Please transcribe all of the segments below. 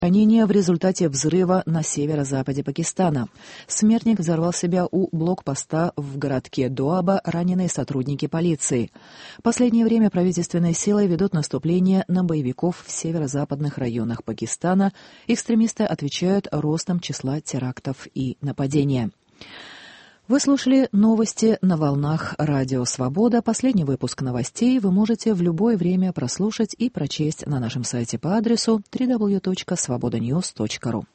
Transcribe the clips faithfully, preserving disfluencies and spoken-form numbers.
Ранение в результате взрыва на северо-западе Пакистана. Смертник взорвал себя у блокпоста в городке Дуаба, раненые сотрудники полиции. В последнее время правительственные силы ведут наступление на боевиков в северо-западных районах Пакистана. Экстремисты отвечают ростом числа терактов и нападения. Вы слушали новости на волнах Радио Свобода. Последний выпуск новостей вы можете в любое время прослушать и прочесть на нашем сайте по адресу дабл ю дабл ю дабл ю точка свобода ньюс точка ру.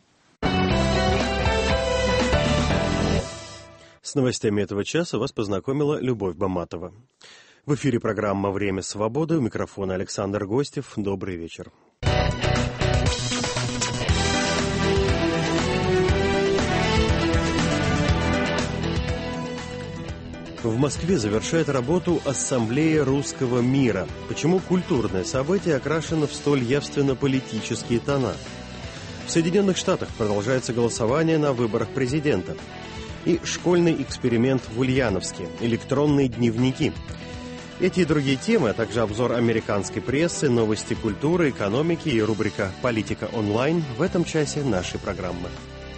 С новостями этого часа вас познакомила Любовь Баматова. В эфире программа «Время свободы». У микрофона Александр Гостев. Добрый вечер. В Москве завершает работу Ассамблея русского мира. Почему культурное событие окрашено в столь явственно-политические тона? В Соединенных Штатах продолжается голосование на выборах президента. И школьный эксперимент в Ульяновске, электронные дневники. Эти и другие темы, а также обзор американской прессы, новости культуры, экономики и рубрика «Политика онлайн» в этом часе нашей программы.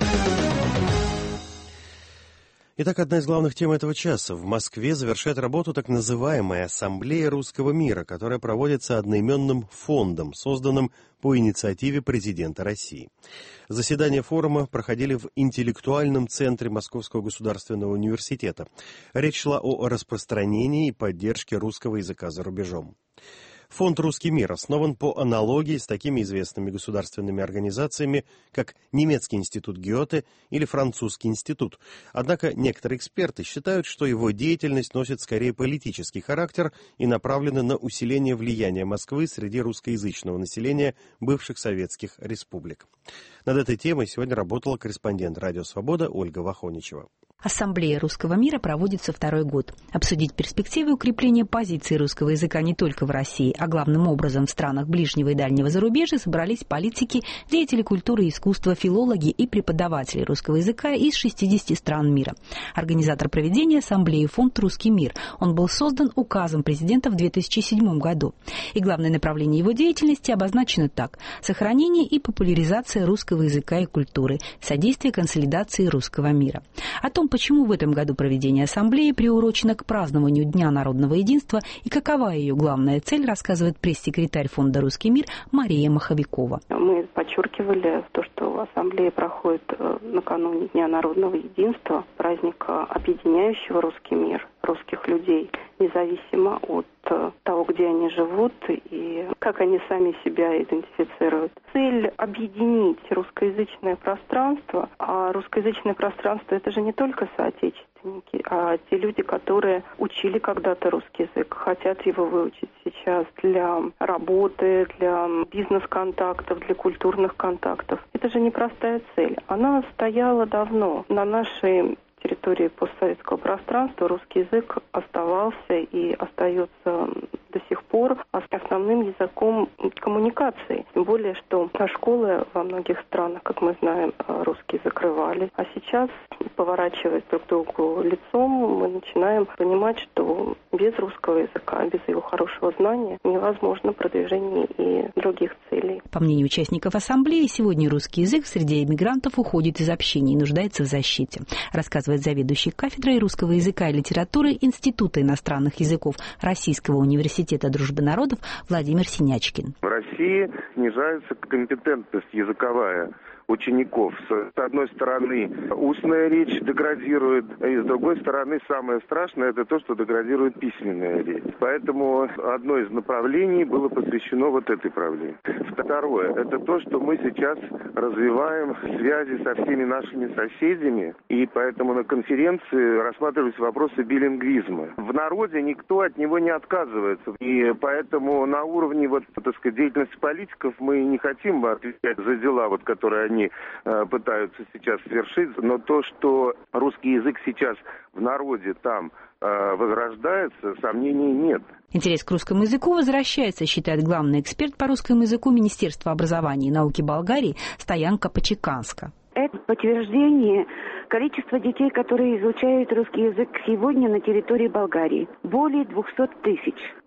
Итак, одна из главных тем этого часа. В Москве завершает работу так называемая Ассамблея русского мира, которая проводится одноименным фондом, созданным по инициативе президента России. Заседания форума проходили в интеллектуальном центре Московского государственного университета. Речь шла о распространении и поддержке русского языка за рубежом. Фонд «Русский мир» основан по аналогии с такими известными государственными организациями, как Немецкий институт Гёте или Французский институт. Однако некоторые эксперты считают, что его деятельность носит скорее политический характер и направлена на усиление влияния Москвы среди русскоязычного населения бывших советских республик. Над этой темой сегодня работала корреспондент «Радио Свобода» Ольга Вахоничева. Ассамблея русского мира проводится второй год. Обсудить перспективы укрепления позиции русского языка не только в России, а главным образом в странах ближнего и дальнего зарубежья собрались политики, деятели культуры и искусства, филологи и преподаватели русского языка из шестидесяти стран мира. Организатор проведения Ассамблеи фонд «Русский мир». Он был создан указом президента в две тысячи седьмом году. И главное направление его деятельности обозначено так: сохранение и популяризация русского языка и культуры, содействие консолидации русского мира. О том, почему в этом году проведение Ассамблеи приурочено к празднованию Дня народного единства и какова ее главная цель, рассказывает пресс-секретарь фонда «Русский мир» Мария Маховикова. Мы подчеркивали то, что Ассамблея проходит накануне Дня народного единства, праздника, объединяющего русский мир, русских людей, независимо от того, где они живут и как они сами себя идентифицируют. Цель — объединить русскоязычное пространство, а русскоязычное пространство — это же не только соотечественники, а те люди, которые учили когда-то русский язык, хотят его выучить сейчас для работы, для бизнес-контактов, для культурных контактов. Это же непростая цель. Она стояла давно. На нашей территории постсоветского пространства русский язык оставался и остается до сих пор основным языком коммуникации. Тем более, что школы во многих странах, как мы знаем, русский закрывали. А сейчас, поворачиваясь друг к другу лицом, мы начинаем понимать, что без русского языка, без его хорошего знания невозможно продвижение и других целей. По мнению участников Ассамблеи, сегодня русский язык в среде иммигрантов уходит из общения и нуждается в защите, рассказывает заведующий кафедрой русского языка и литературы Института иностранных языков Российского университета дружбы народов Владимир Синячкин. В России снижается компетентность языковая учеников. С одной стороны, устная речь деградирует, и с другой стороны, самое страшное — это то, что деградирует письменная речь. Поэтому одно из направлений было посвящено вот этой проблеме. Второе — это то, что мы сейчас развиваем связи со всеми нашими соседями, и поэтому на конференции рассматривались вопросы билингвизма. В народе никто от него не отказывается, и поэтому на уровне вот, так сказать, деятельности политиков мы не хотим отвечать за дела, вот, которые они пытаются сейчас свершить, но то, что русский язык сейчас в народе там э, возрождается, сомнений нет. Интерес к русскому языку возвращается, считает главный эксперт по русскому языку Министерства образования и науки Болгарии Стоянка Почеканска. Это подтверждение количества детей, которые изучают русский язык сегодня на территории Болгарии. Более двухсот тысяч.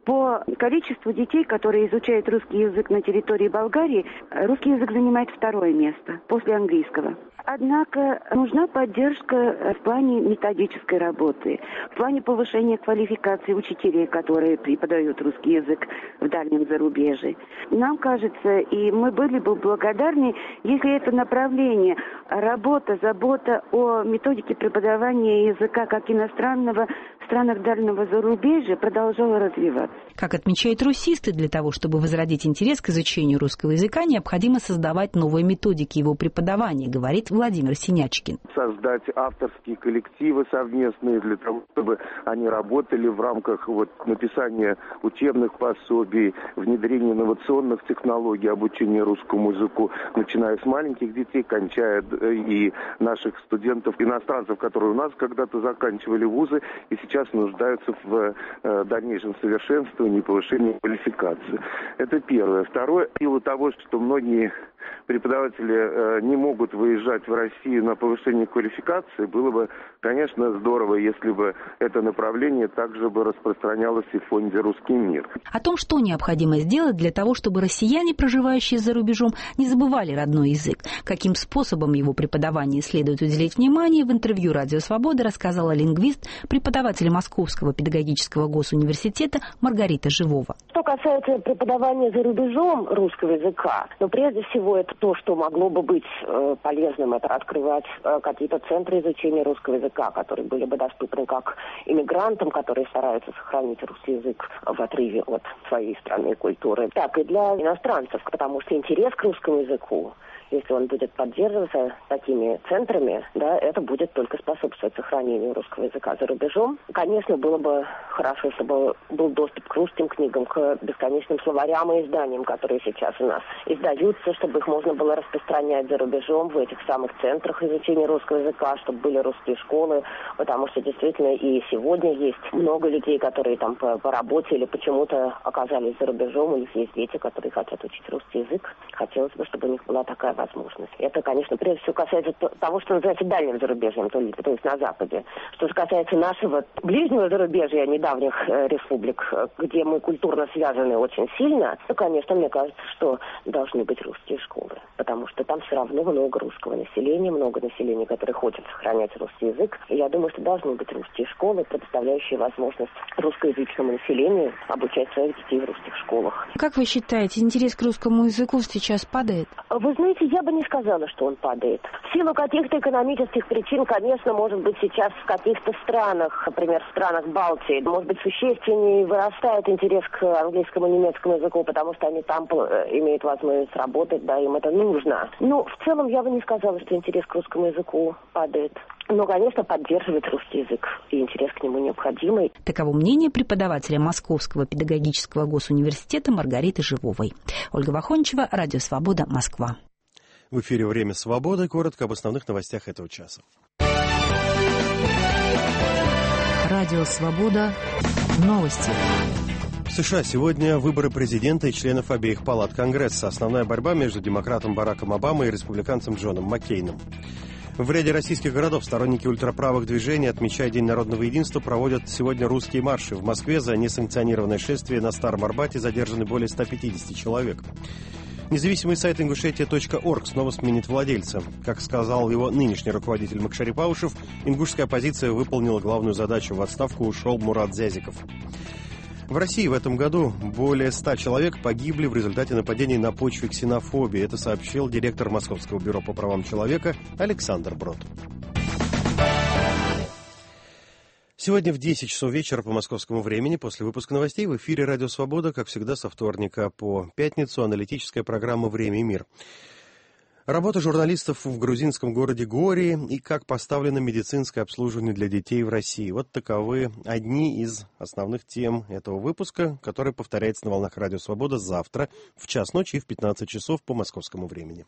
По количеству детей, которые изучают русский язык на территории Болгарии, русский язык занимает второе место после английского. Однако нужна поддержка в плане методической работы, в плане повышения квалификации учителей, которые преподают русский язык в дальнем зарубежье. Нам кажется, и мы были бы благодарны, если это направление, работа, забота о методике преподавания языка как иностранного в странах дальнего зарубежья продолжала развиваться. Как отмечают русисты, для того, чтобы возродить интерес к изучению русского языка, необходимо создавать новые методики его преподавания, говорит Владимир Синячкин. Создать авторские коллективы совместные для того, чтобы они работали в рамках вот, написания учебных пособий, внедрения инновационных технологий обучения русскому языку, начиная с маленьких детей, кончая и наших студентов, иностранцев, которые у нас когда-то заканчивали вузы и сейчас нуждаются в э, дальнейшем совершенствовании и повышении квалификации. Это первое. Второе, в силу того, что многие преподаватели э, не могут выезжать в Россию на повышение квалификации, было бы, конечно, здорово, если бы это направление также бы распространялось и в фонде «Русский мир». О том, что необходимо сделать для того, чтобы россияне, проживающие за рубежом, не забывали родной язык, каким способом его преподавания следует уделить внимание, в интервью «Радио Свобода» рассказала лингвист, преподаватель Московского педагогического госуниверситета Маргарита Живова. Что касается преподавания за рубежом русского языка, но прежде всего это то, что могло бы быть э, полезным, это открывать э, какие-то центры изучения русского языка, которые были бы доступны как иммигрантам, которые стараются сохранить русский язык в отрыве от своей страны и культуры, так и для иностранцев, потому что интерес к русскому языку, если он будет поддерживаться такими центрами, да, это будет только способствовать сохранению русского языка за рубежом. Конечно, было бы хорошо, если бы был доступ к русским книгам, к бесконечным словарям и изданиям, которые сейчас у нас издаются, чтобы их можно было распространять за рубежом в этих самых центрах изучения русского языка, чтобы были русские школы, потому что действительно и сегодня есть много людей, которые там по, по работе или почему-то оказались за рубежом, у них есть дети, которые хотят учить русский язык. Хотелось бы, чтобы у них была такая возможность. Это, конечно, прежде всего касается того, что называется дальним зарубежьем, то есть, то есть на Западе. Что же касается нашего ближнего зарубежья, недавних э, республик, где мы культурно связаны очень сильно, то, конечно, мне кажется, что должны быть русские школы, потому что там все равно много русского населения, много населения, которое хочет сохранять русский язык. И я думаю, что должны быть русские школы, предоставляющие возможность русскоязычному населению обучать своих детей в русских школах. Как вы считаете, интерес к русскому языку сейчас падает? Вы знаете, я бы не сказала, что он падает. В силу каких-то экономических причин, конечно, может быть, сейчас в каких-то странах, например, в странах Балтии, может быть, существеннее вырастает интерес к английскому и немецкому языку, потому что они там имеют возможность работать, да, им это нужно. Но в целом я бы не сказала, что интерес к русскому языку падает. Но, конечно, поддерживать русский язык, и интерес к нему необходимый. Таково мнение преподавателя Московского педагогического госуниверситета Маргариты Живовой. Ольга Вахончева, Радио Свобода, Москва. В эфире «Время свободы». Коротко об основных новостях этого часа. Радио Свобода. Новости. В США сегодня выборы президента и членов обеих палат Конгресса. Основная борьба между демократом Бараком Обамой и республиканцем Джоном Маккейном. В ряде российских городов сторонники ультраправых движений, отмечая День народного единства, проводят сегодня русские марши. В Москве за несанкционированное шествие на Старом Арбате задержаны более ста пятидесяти человек. Независимый сайт ингушетия точка орг снова сменит владельца. Как сказал его нынешний руководитель Макшари Паушев, ингушская оппозиция выполнила главную задачу. В отставку ушел Мурат Зязиков. В России в этом году более ста человек погибли в результате нападений на почве ксенофобии. Это сообщил директор Московского бюро по правам человека Александр Брод. Сегодня в десять часов вечера по московскому времени, после выпуска новостей, в эфире «Радио Свобода», как всегда, со вторника по пятницу, аналитическая программа «Время и мир». Работа журналистов в грузинском городе Гори и как поставлено медицинское обслуживание для детей в России. Вот таковы одни из основных тем этого выпуска, который повторяется на волнах «Радио Свобода» завтра в час ночи и в пятнадцать часов по московскому времени.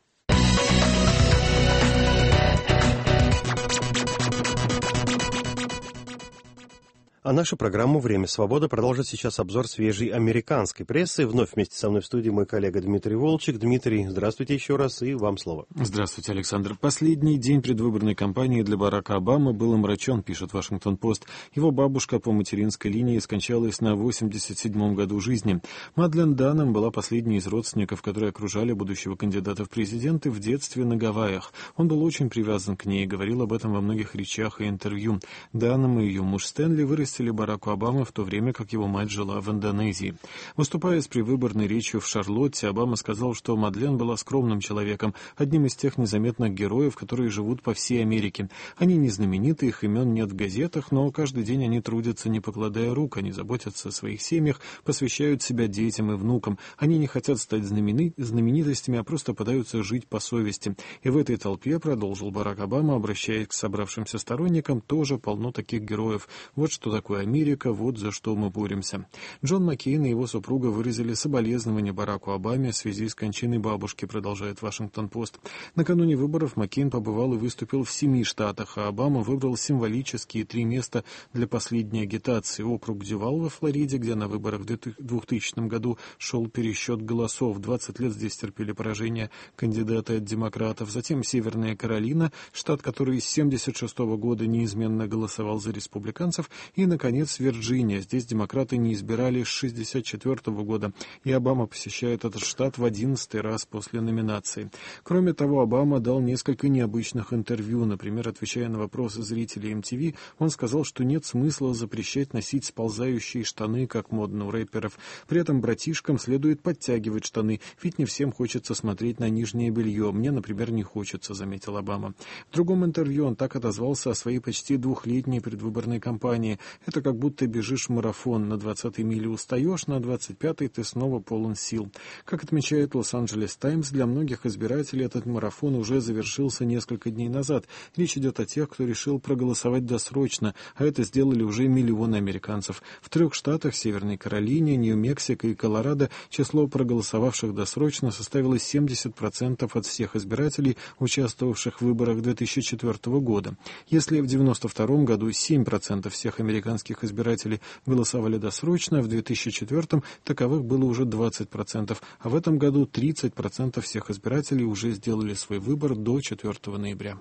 А нашу программу «Время свободы» продолжит сейчас обзор свежей американской прессы. Вновь вместе со мной в студии мой коллега Дмитрий Волчек. Дмитрий, здравствуйте еще раз, и вам слово. Здравствуйте, Александр. Последний день предвыборной кампании для Барака Обамы был омрачен, пишет Вашингтон-Пост. Его бабушка по материнской линии скончалась на восемьдесят седьмом году жизни. Мадлен Данхэм была последней из родственников, которые окружали будущего кандидата в президенты в детстве на Гавайях. Он был очень привязан к ней и говорил об этом во многих речах и интервью. Данхэм и ее муж Стэнли вырастили Бараку Обамы в то время, как его мать жила в Индонезии. Выступая с предвыборной речью в Шарлотте, Обама сказал, что Мадлен была скромным человеком, одним из тех незаметных героев, которые живут по всей Америке. Они не знамениты, их имен нет в газетах, но каждый день они трудятся, не покладая рук, они заботятся о своих семьях, посвящают себя детям и внукам. Они не хотят стать знамени... знаменитостями, а просто пытаются жить по совести. И в этой толпе, продолжил Барак Обама, обращаясь к собравшимся сторонникам, тоже полно таких героев. Вот что такое Америка, вот за что мы боремся. Джон Маккейн и его супруга выразили соболезнования Бараку Обаме в связи с кончиной бабушки, продолжает Вашингтон-Пост. Накануне выборов Маккейн побывал и выступил в семи штатах, а Обама выбрал символические три места для последней агитации. Округ Дювал во Флориде, где на выборах в двухтысячном году шел пересчет голосов. двадцать лет здесь терпели поражение кандидаты от демократов. Затем Северная Каролина, штат, который с семьдесят шестого года неизменно голосовал за республиканцев. И, наконец, Вирджиния. Здесь демократы не избирали с шестьдесят четвертого года, и Обама посещает этот штат в одиннадцатый раз после номинации. Кроме того, Обама дал несколько необычных интервью. Например, отвечая на вопросы зрителей эм ти ви, он сказал, что нет смысла запрещать носить сползающие штаны, как модно у рэперов. При этом братишкам следует подтягивать штаны, ведь не всем хочется смотреть на нижнее белье. Мне, например, не хочется, заметил Обама. В другом интервью он так отозвался о своей почти двухлетней предвыборной кампании. Это как будто бежишь марафон. На двадцатой миле устаешь, на двадцать пятой ты снова полон сил. Как отмечает Лос-Анджелес Таймс, для многих избирателей этот марафон уже завершился несколько дней назад. Речь идет о тех, кто решил проголосовать досрочно, а это сделали уже миллионы американцев. В трех штатах, Северной Каролине, Нью-Мексико и Колорадо, число проголосовавших досрочно составило семьдесят процентов от всех избирателей, участвовавших в выборах две тысячи четвертого года. Если в девяносто втором году семь процентов всех американских избирателей голосовали досрочно, в две тысячи четвёртом таковых было уже двадцать процентов, а в этом году тридцать процентов всех избирателей уже сделали свой выбор до четвёртого ноября.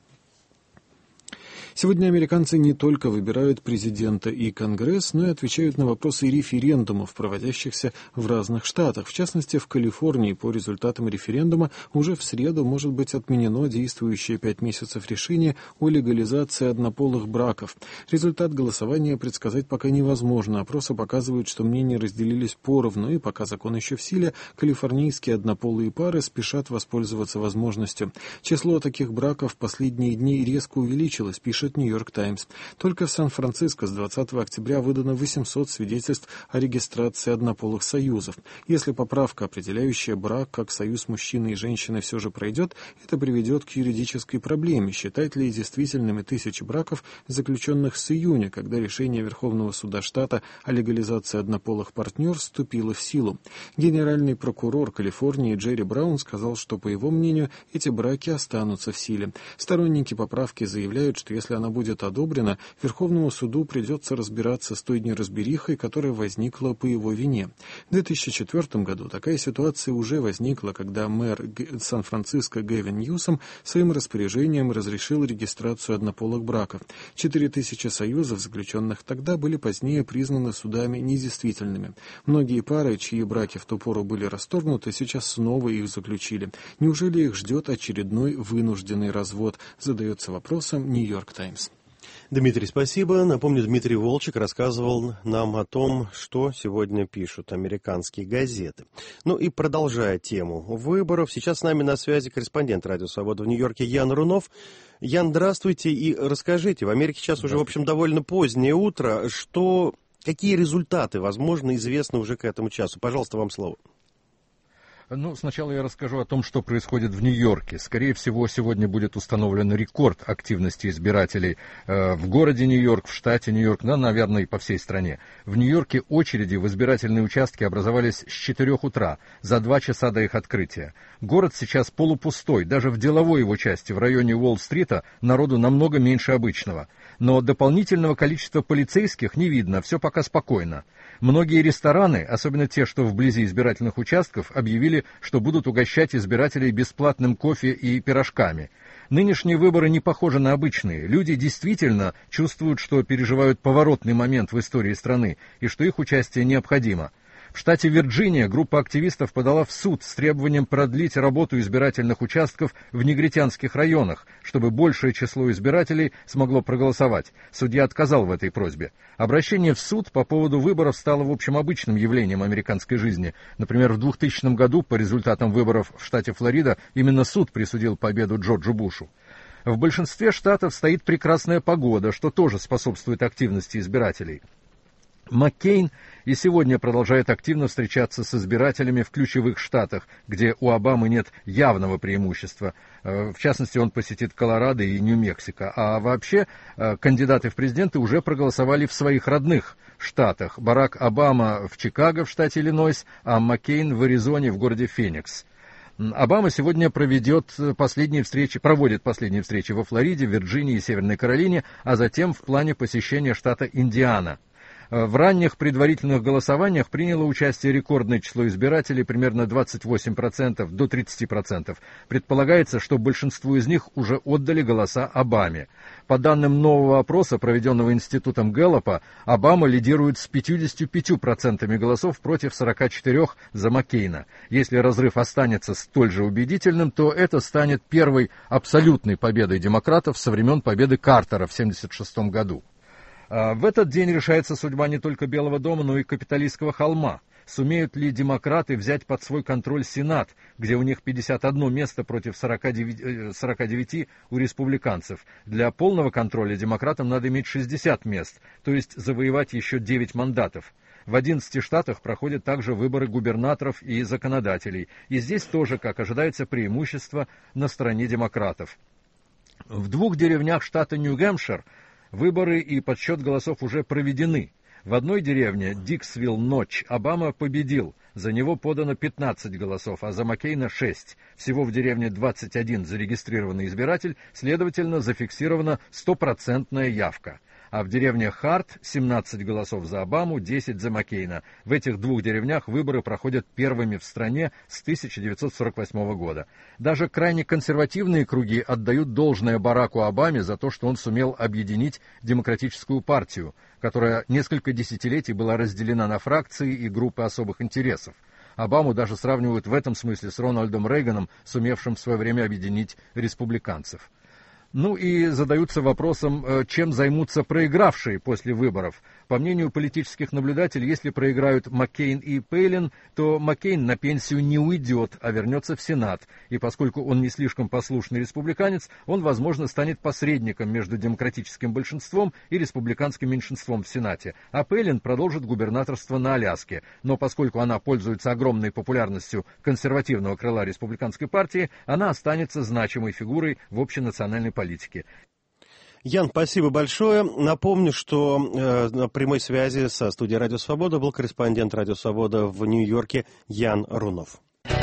Сегодня американцы не только выбирают президента и Конгресс, но и отвечают на вопросы референдумов, проводящихся в разных штатах. В частности, в Калифорнии по результатам референдума уже в среду может быть отменено действующее пять месяцев решение о легализации однополых браков. Результат голосования предсказать пока невозможно. Опросы показывают, что мнения разделились поровну, и пока закон еще в силе, калифорнийские однополые пары спешат воспользоваться возможностью. Число таких браков в последние дни резко увеличилось, пишет Нью-Йорк Таймс. Только в Сан-Франциско с двадцатого октября выдано восемьсот свидетельств о регистрации однополых союзов. Если поправка, определяющая брак как союз мужчины и женщины, все же пройдет, это приведет к юридической проблеме. Считать ли действительными тысячи браков, заключенных с июня, когда решение Верховного суда штата о легализации однополых партнерств вступило в силу? Генеральный прокурор Калифорнии Джерри Браун сказал, что, по его мнению, эти браки останутся в силе. Сторонники поправки заявляют, что если она будет одобрена, Верховному суду придется разбираться с той неразберихой, которая возникла по его вине. В две тысячи четвёртом году такая ситуация уже возникла, когда мэр Сан-Франциско Гэвин Ньюсом своим распоряжением разрешил регистрацию однополых браков. Четыре тысячи союзов, заключенных тогда, были позднее признаны судами недействительными. Многие пары, чьи браки в ту пору были расторгнуты, сейчас снова их заключили. Неужели их ждет очередной вынужденный развод? Задается вопросом Нью-Йорк Таймс. Дмитрий, спасибо. Напомню, Дмитрий Волчек рассказывал нам о том, что сегодня пишут американские газеты. Ну и продолжая тему выборов, сейчас с нами на связи корреспондент «Радио Свобода» в Нью-Йорке Ян Рунов. Ян, здравствуйте и расскажите, в Америке сейчас уже, в общем, довольно позднее утро, что, какие результаты, возможно, известны уже к этому часу? Пожалуйста, вам слово. Ну, сначала я расскажу о том, что происходит в Нью-Йорке. Скорее всего, сегодня будет установлен рекорд активности избирателей э, в городе Нью-Йорк, в штате Нью-Йорк, да, наверное, и по всей стране. В Нью-Йорке очереди в избирательные участки образовались с четырёх утра, за два часа до их открытия. Город сейчас полупустой, даже в деловой его части, в районе Уолл-стрита, народу намного меньше обычного. Но дополнительного количества полицейских не видно, все пока спокойно. Многие рестораны, особенно те, что вблизи избирательных участков, объявили, что будут угощать избирателей бесплатным кофе и пирожками. Нынешние выборы не похожи на обычные. Люди действительно чувствуют, что переживают поворотный момент в истории страны и что их участие необходимо. В штате Вирджиния группа активистов подала в суд с требованием продлить работу избирательных участков в негритянских районах, чтобы большее число избирателей смогло проголосовать. Судья отказал в этой просьбе. Обращение в суд по поводу выборов стало, в общем, обычным явлением американской жизни. Например, в двухтысячном году по результатам выборов в штате Флорида именно суд присудил победу Джорджу Бушу. В большинстве штатов стоит прекрасная погода, что тоже способствует активности избирателей. Маккейн и сегодня продолжает активно встречаться с избирателями в ключевых штатах, где у Обамы нет явного преимущества. В частности, он посетит Колорадо и Нью-Мексико. А вообще, кандидаты в президенты уже проголосовали в своих родных штатах. Барак Обама в Чикаго, в штате Иллинойс, а Маккейн в Аризоне, в городе Феникс. Обама сегодня проведет последние встречи, проводит последние встречи во Флориде, Вирджинии и Северной Каролине, а затем в плане посещения штата Индиана. В ранних предварительных голосованиях приняло участие рекордное число избирателей, примерно двадцать восемь процентов до тридцать процентов. Предполагается, что большинству из них уже отдали голоса Обаме. По данным нового опроса, проведенного институтом Гэллопа, Обама лидирует с пятьюдесятью пятью процентами голосов против сорока четырёх процентов за Маккейна. Если разрыв останется столь же убедительным, то это станет первой абсолютной победой демократов со времен победы Картера в семьдесят шестом году. В этот день решается судьба не только Белого дома, но и Капитолийского холма. Сумеют ли демократы взять под свой контроль Сенат, где у них пятьдесят одно место против сорока девяти у республиканцев? Для полного контроля демократам надо иметь шестьдесят мест, то есть завоевать еще девять мандатов. В одиннадцати штатах проходят также выборы губернаторов и законодателей. И здесь тоже, как ожидается, преимущество на стороне демократов. В двух деревнях штата Нью-Гэмпшир выборы и подсчет голосов уже проведены. В одной деревне, Диксвилл-Нотч, Обама победил. За него подано пятнадцать голосов, а за Маккейна шесть. Всего в деревне двадцать один зарегистрированный избиратель, следовательно, зафиксирована стопроцентная явка. А в деревне Харт семнадцать голосов за Обаму, десять за Маккейна. В этих двух деревнях выборы проходят первыми в стране с тысяча девятьсот сорок восьмого года. Даже крайне консервативные круги отдают должное Бараку Обаме за то, что он сумел объединить демократическую партию, которая несколько десятилетий была разделена на фракции и группы особых интересов. Обаму даже сравнивают в этом смысле с Рональдом Рейганом, сумевшим в свое время объединить республиканцев. Ну и задаются вопросом, чем займутся проигравшие после выборов. По мнению политических наблюдателей, если проиграют Маккейн и Пейлин, то Маккейн на пенсию не уйдет, а вернется в Сенат. И поскольку он не слишком послушный республиканец, он, возможно, станет посредником между демократическим большинством и республиканским меньшинством в Сенате. А Пейлин продолжит губернаторство на Аляске. Но поскольку она пользуется огромной популярностью консервативного крыла республиканской партии, она останется значимой фигурой в общенациональной политике. Ян, спасибо большое. Напомню, что э, на прямой связи со студией «Радио Свобода» был корреспондент «Радио Свобода» в Нью-Йорке Ян Рунов.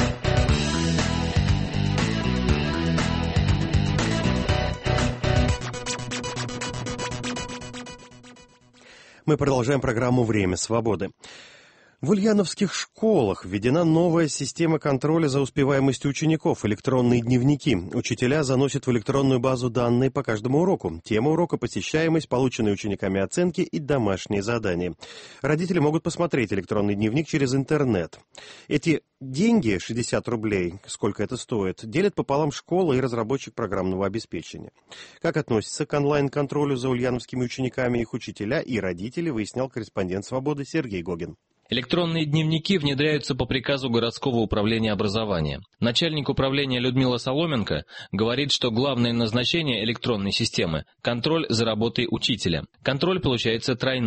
Мы продолжаем программу «Время свободы». В ульяновских школах введена новая система контроля за успеваемостью учеников – электронные дневники. Учителя заносят в электронную базу данные по каждому уроку. Тема урока, посещаемость, полученные учениками оценки и домашние задания. Родители могут посмотреть электронный дневник через интернет. Эти деньги, шестьдесят рублей, сколько это стоит, делят пополам школа и разработчик программного обеспечения. Как относятся к онлайн-контролю за ульяновскими учениками их учителя и родители, выяснял корреспондент «Свободы» Сергей Гогин. Электронные дневники внедряются по приказу городского управления образования. Начальник управления Людмила Соломенко говорит, что главное назначение электронной системы – контроль за работой учителя. Контроль получается тройной.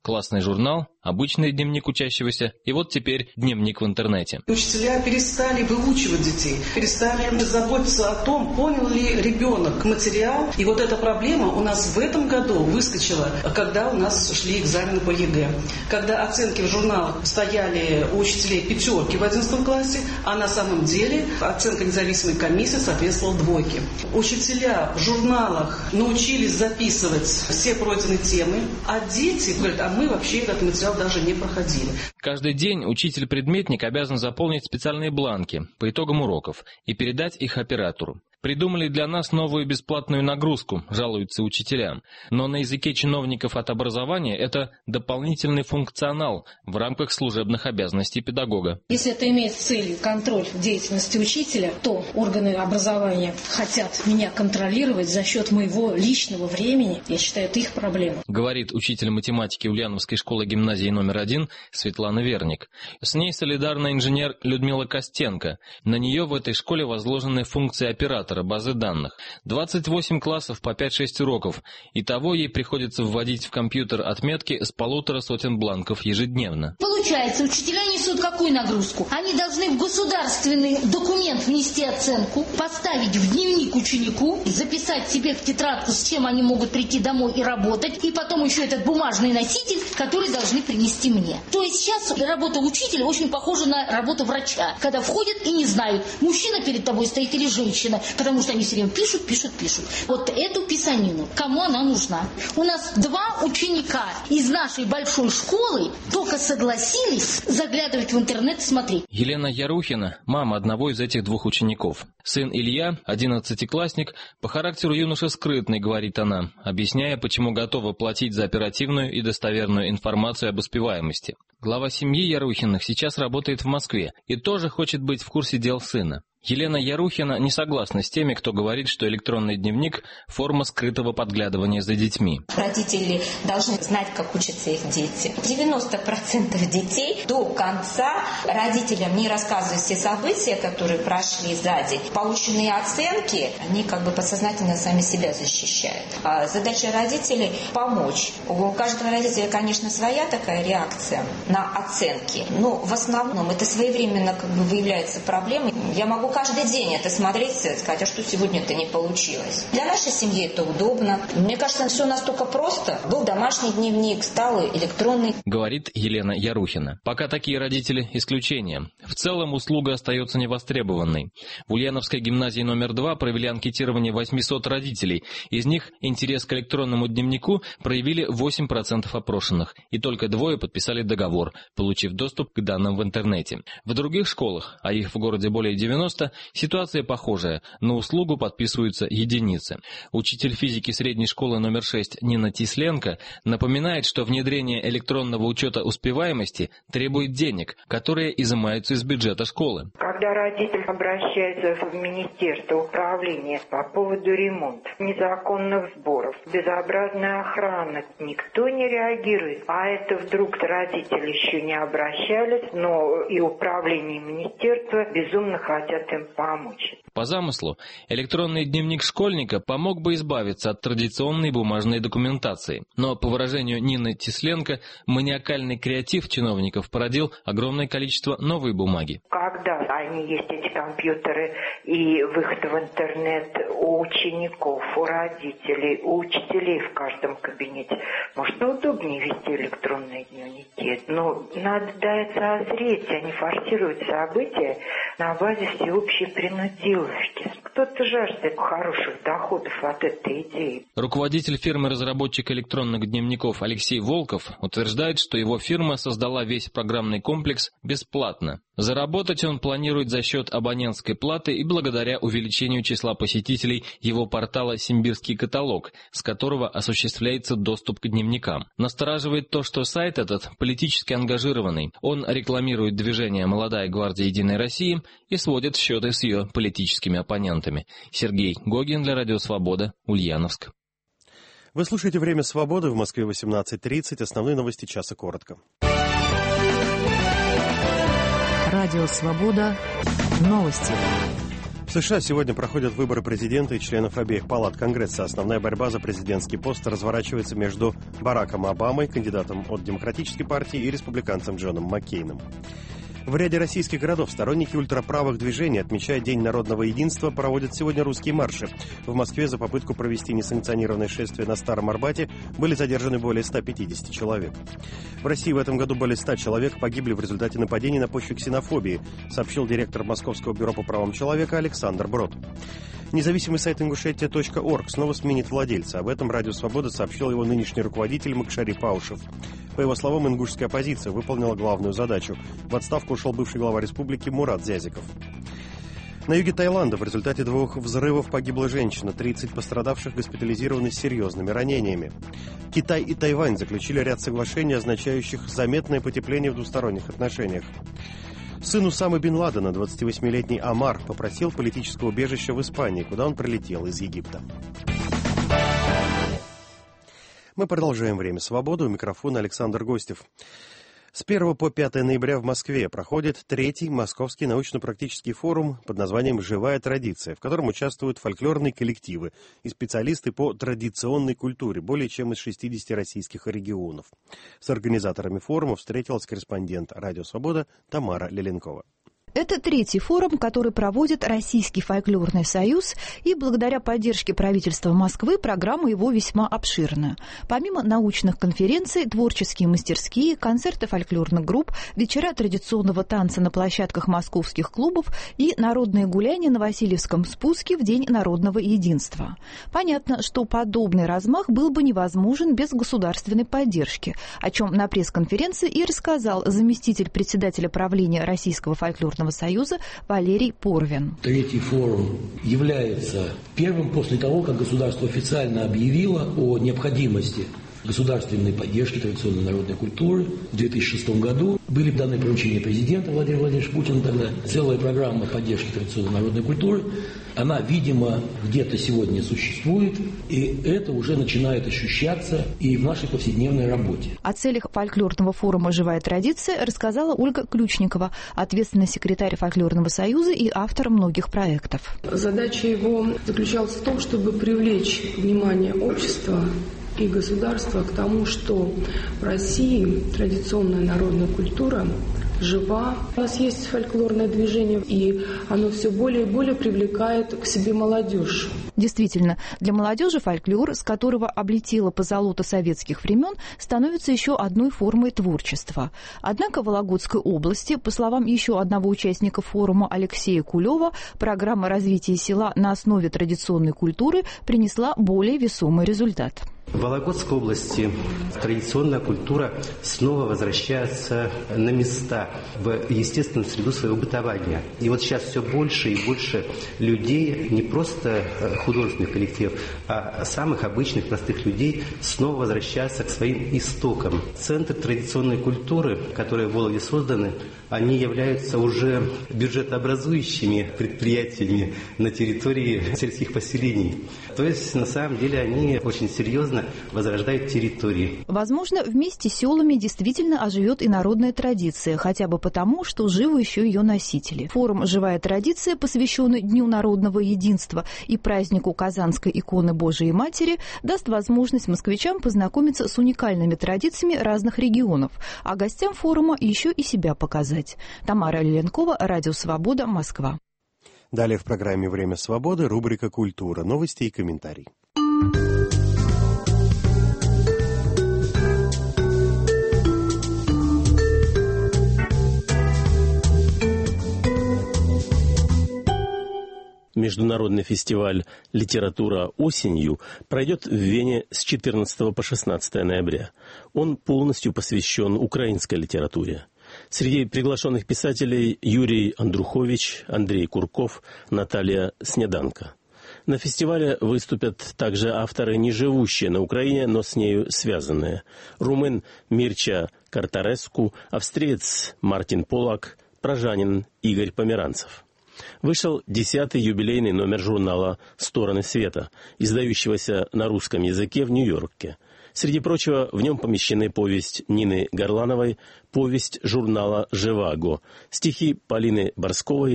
классный журнал, обычный дневник учащегося и вот теперь дневник в интернете. Учителя перестали выучивать детей, перестали заботиться о том, понял ли ребенок материал. И вот эта проблема у нас в этом году выскочила, когда у нас шли экзамены по ЕГЭ. Когда оценки в журналах стояли у учителей пятерки в одиннадцатом классе, а на самом деле оценка независимой комиссии соответствовала двойке. Учителя в журналах научились записывать все пройденные темы, а дети говорят, а мы вообще этот материал даже не проходили. Каждый день учитель-предметник обязан заполнить специальные бланки по итогам уроков и передать их оператору. Придумали для нас новую бесплатную нагрузку, жалуются учителям. Но на языке чиновников от образования это дополнительный функционал в рамках служебных обязанностей педагога. Если это имеет целью контроль деятельности учителя, то органы образования хотят меня контролировать за счет моего личного времени. Я считаю, это их проблема. Говорит учитель математики Ульяновской школы-гимназии номер один Светлана Верник. С ней солидарна инженер Людмила Костенко. На нее в этой школе возложены функции оператора базы данных. двадцать восемь классов по пять-шесть уроков. Итого ей приходится вводить в компьютер отметки с полутора сотен бланков ежедневно. Получается, учителя несут какую нагрузку? Они должны в государственный документ внести оценку, поставить в дневник ученику, записать себе в тетрадку, с чем они могут прийти домой и работать, и потом еще этот бумажный носитель, который должны принести мне. То есть сейчас работа учителя очень похожа на работу врача, когда входят и не знают, мужчина перед тобой стоит или женщина, потому что они все время пишут, пишут, пишут. Вот эту писанину, кому она нужна? У нас два ученика из нашей большой школы только согласились заглядывать в интернет и смотреть. Елена Ярухина – мама одного из этих двух учеников. Сын Илья, одиннадцатиклассник, по характеру юноша скрытный, говорит она, объясняя, почему готова платить за оперативную и достоверную информацию об успеваемости. Глава семьи Ярухиных сейчас работает в Москве и тоже хочет быть в курсе дел сына. Елена Ярухина не согласна с теми, кто говорит, что электронный дневник – форма скрытого подглядывания за детьми. Родители должны знать, как учатся их дети. девяносто процентов детей до конца родителям не рассказывают все события, которые прошли за день. Полученные оценки, они как бы подсознательно сами себя защищают. А задача родителей – помочь. У каждого родителя, конечно, своя такая реакция на оценки, но в основном это своевременно как бы выявляется проблемой. Я могу каждый день это смотреть и сказать, а что сегодня-то не получилось. Для нашей семьи это удобно. Мне кажется, все настолько просто. Был домашний дневник, стал электронный. Говорит Елена Ярухина. Пока такие родители исключение. В целом услуга остается невостребованной. В Ульяновской гимназии номер два провели анкетирование восемьсот родителей. Из них интерес к электронному дневнику проявили восемь процентов опрошенных. И только двое подписали договор, получив доступ к данным в интернете. В других школах, а их в городе более девяноста, ситуация похожая, на услугу подписываются единицы. Учитель физики средней школы номер шесть Нина Тисленко напоминает, что внедрение электронного учета успеваемости требует денег, которые изымаются из бюджета школы. Когда родитель обращается в Министерство управления по поводу ремонта, незаконных сборов, безобразной охраны, никто не реагирует. А это вдруг родители еще не обращались, но и управление, и министерство безумно хотят им помочь. По замыслу, электронный дневник школьника помог бы избавиться от традиционной бумажной документации. Но, по выражению Нины Тисленко, маниакальный креатив чиновников породил огромное количество новой бумаги. Когда они есть, эти компьютеры, и выход в интернет у учеников, у родителей, у учителей в каждом кабинете, может, удобнее вести электронные дневники. Но надо дать созреть, а не форсировать события на базе всеобщей принудиловки. Кто-то жаждет хороших доходов от этой идеи. Руководитель фирмы-разработчик электронных дневников Алексей Волков утверждает, что его фирма создала весь программный комплекс бесплатно. Заработать он планирует за счет абонентской платы и благодаря увеличению числа посетителей его портала «Симбирский каталог», с которого осуществляется доступ к дневникам. Настораживает то, что сайт этот политически ангажированный. Он рекламирует движение «Молодая гвардия Единой России» и сводит счеты с ее политическими оппонентами. Сергей Гогин для Радио Свобода, Ульяновск. Вы слушаете «Время свободы», в Москве восемнадцать тридцать. Основные новости часа коротко. Радио Свобода. Новости. В США сегодня проходят выборы президента и членов обеих палат Конгресса. Основная борьба за президентский пост разворачивается между Бараком Обамой, кандидатом от Демократической партии, и республиканцем Джоном Маккейном. В ряде российских городов сторонники ультраправых движений, отмечая День народного единства, проводят сегодня русские марши. В Москве за попытку провести несанкционированное шествие на Старом Арбате были задержаны более ста пятидесяти человек. В России в этом году более ста человек погибли в результате нападений на почве ксенофобии, сообщил директор Московского бюро по правам человека Александр Брод. Независимый сайт ингушетия точка орг снова сменит владельца. Об этом Радио Свобода сообщил его нынешний руководитель Макшари Паушев. По его словам, ингушская оппозиция выполнила главную задачу. В отставку ушел бывший глава республики Мурат Зязиков. На юге Таиланда в результате двух взрывов погибла женщина. тридцать пострадавших госпитализированы с серьезными ранениями. Китай и Тайвань заключили ряд соглашений, означающих заметное потепление в двусторонних отношениях. Сын Усамы бен Ладена, двадцативосьмилетний Амар, попросил политического убежища в Испании, куда он прилетел из Египта. Мы продолжаем «Время свободы». У микрофона Александр Гостев. С первого по пятое ноября в Москве проходит третий Московский научно-практический форум под названием «Живая традиция», в котором участвуют фольклорные коллективы и специалисты по традиционной культуре более чем из шестидесяти российских регионов. С организаторами форума встретилась корреспондент «Радио Свобода» Тамара Леленкова. Это третий форум, который проводит Российский фольклорный союз, и благодаря поддержке правительства Москвы программа его весьма обширная. Помимо научных конференций, творческие мастерские, концерты фольклорных групп, вечера традиционного танца на площадках московских клубов и народные гуляния на Васильевском спуске в День народного единства. Понятно, что подобный размах был бы невозможен без государственной поддержки, о чем на пресс-конференции и рассказал заместитель председателя правления Российского фольклорного Союза Валерий Порвин. Третий форум является первым после того, как государство официально объявило о необходимости государственной поддержки традиционной народной культуры. В две тысячи шестом году были даны поручения президента Владимира Владимировича Путина тогда. Целая программа поддержки традиционной народной культуры. Она, видимо, где-то сегодня существует, и это уже начинает ощущаться и в нашей повседневной работе. О целях фольклорного форума «Живая традиция» рассказала Ольга Ключникова, ответственный секретарь фольклорного союза и автор многих проектов. Задача его заключалась в том, чтобы привлечь внимание общества и государства к тому, что в России традиционная народная культура жива. У нас есть фольклорное движение, и оно все более и более привлекает к себе молодежь. Действительно, для молодежи фольклор, с которого облетело позолота советских времен, становится еще одной формой творчества. Однако в Вологодской области, по словам еще одного участника форума Алексея Кулева, программа развития села на основе традиционной культуры принесла более весомый результат. В Вологодской области традиционная культура снова возвращается на места, в естественную среду своего бытования. И вот сейчас все больше и больше людей, не просто художественных коллективов, а самых обычных, простых людей, снова возвращаются к своим истокам. Центры традиционной культуры, которые в Вологде созданы, они являются уже бюджетообразующими предприятиями на территории сельских поселений. То есть, на самом деле, они очень серьезно возрождают территории. Возможно, вместе с селами действительно оживет и народная традиция, хотя бы потому, что живы еще ее носители. Форум «Живая традиция», посвященный Дню народного единства и празднику Казанской иконы Божией Матери, даст возможность москвичам познакомиться с уникальными традициями разных регионов, а гостям форума еще и себя показать. Тамара Леленкова, Радио Свобода, Москва. Далее в программе «Время свободы» рубрика «Культура», новости и комментарий. Международный фестиваль «Литература осенью» пройдет в Вене с четырнадцатого по шестнадцатое ноября. Он полностью посвящен украинской литературе. Среди приглашенных писателей Юрий Андрухович, Андрей Курков, Наталья Снеданко. На фестивале выступят также авторы, не живущие на Украине, но с нею связанные. Румын Мирча Картареску, австриец Мартин Полак, пражанин Игорь Померанцев. Вышел десятый юбилейный номер журнала «Стороны света», издающегося на русском языке в Нью-Йорке. Среди прочего, в нем помещены повесть Нины Горлановой, повесть журнала «Живаго», стихи Полины Борсковой,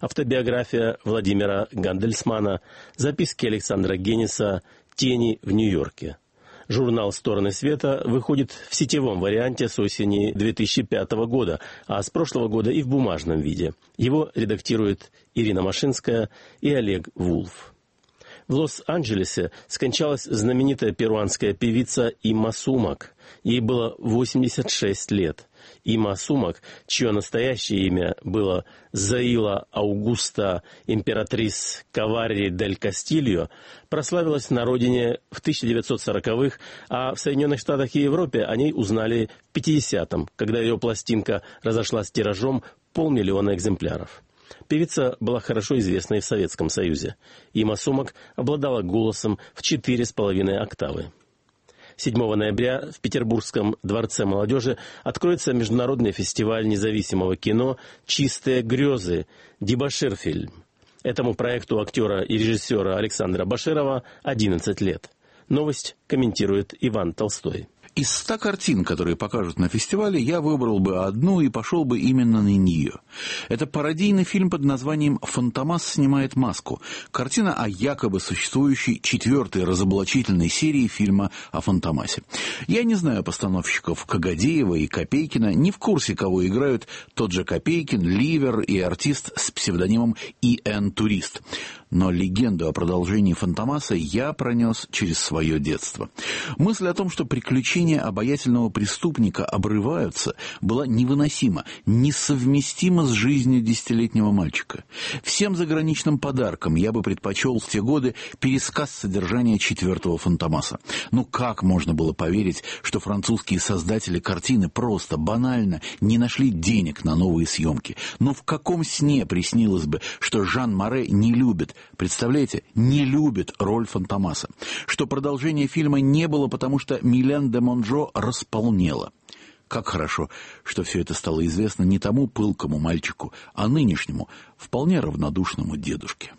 автобиография Владимира Гандельсмана, записки Александра Генниса «Тени в Нью-Йорке». Журнал «Стороны света» выходит в сетевом варианте с осени две тысячи пятого года, а с прошлого года и в бумажном виде. Его редактируют Ирина Машинская и Олег Вулф. В Лос-Анджелесе скончалась знаменитая перуанская певица Има Сумак. Ей было восемьдесят шесть лет. Има Сумак, чье настоящее имя было Заила Аугуста императрис Каварри дель Кастильо, прославилась на родине в тысяча девятьсот сороковых, а в Соединенных Штатах и Европе о ней узнали в пятидесятом, когда ее пластинка разошлась тиражом полмиллиона экземпляров. Певица была хорошо известна и в Советском Союзе. Има Сумак обладала голосом в четыре с половиной октавы. седьмого ноября в Петербургском дворце молодежи откроется международный фестиваль независимого кино «Чистые грезы. Дебошир-фильм». Этому проекту актера и режиссера Александра Баширова одиннадцать лет. Новость комментирует Иван Толстой. Из ста картин, которые покажут на фестивале, я выбрал бы одну и пошел бы именно на нее. Это пародийный фильм под названием «Фантомас снимает маску». Картина о якобы существующей четвертой разоблачительной серии фильма о Фантомасе. Я не знаю постановщиков Кагадеева и Копейкина, не в курсе, кого играют тот же Копейкин, Ливер и артист с псевдонимом И Эн Турист. Но легенду о продолжении Фантомаса я пронес через свое детство. Мысль о том, что приключения обаятельного преступника обрываются, была невыносима, несовместима с жизнью десятилетнего мальчика. Всем заграничным подарком я бы предпочел в те годы пересказ содержания четвертого Фантомаса. Ну как можно было поверить, что французские создатели картины просто, банально не нашли денег на новые съемки? Но в каком сне приснилось бы, что Жан Море не любит, представляете, не любит роль Фантомаса? Что продолжения фильма не было, потому что Милен де Монжо располнела. Как хорошо, что все это стало известно не тому пылкому мальчику, а нынешнему, вполне равнодушному дедушке.